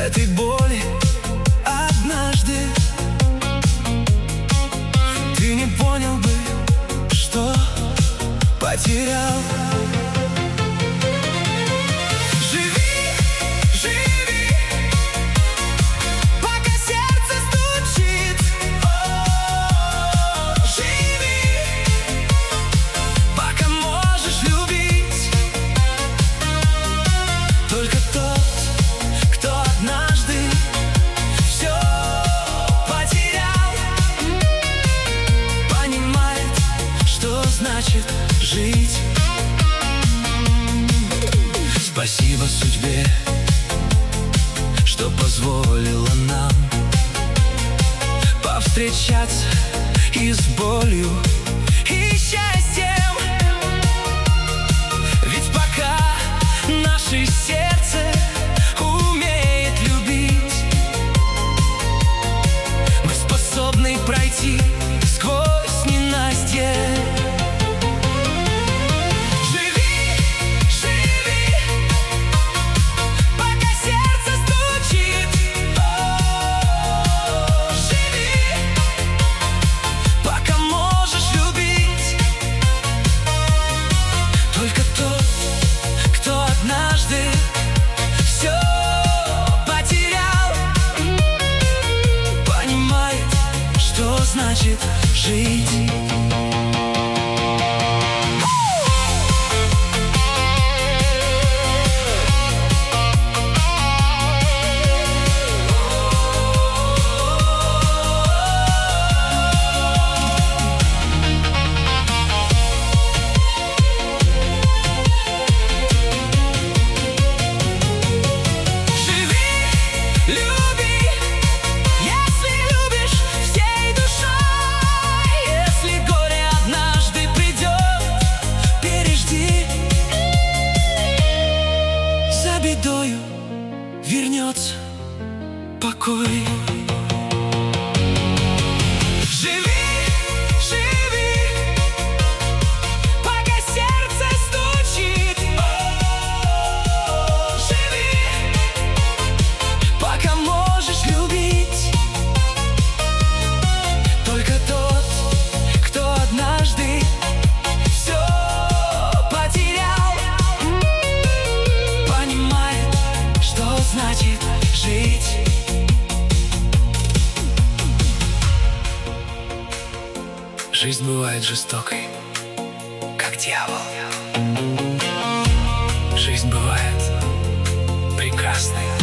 этой боли однажды ты не понял бы, что потерял. Живи, живи, пока сердце стучит. Живи, пока можешь любить. Только тот, кто однажды все потерял, понимает, что значит жить. Спасибо судьбе, что позволила нам повстречаться и с болью, и счастьем. Ведь пока наше сердце умеет любить, мы способны пройти сквозь ненастье. Только тот, кто однажды все потерял, понимает, что значит жить. Бедою вернется покой. Живи, живи, пока сердце стучит. Живи, пока можешь любить. Только тот, кто однажды все потерял, понимает, что значит жить. Жизнь бывает жестокой, как дьявол. Жизнь бывает прекрасной,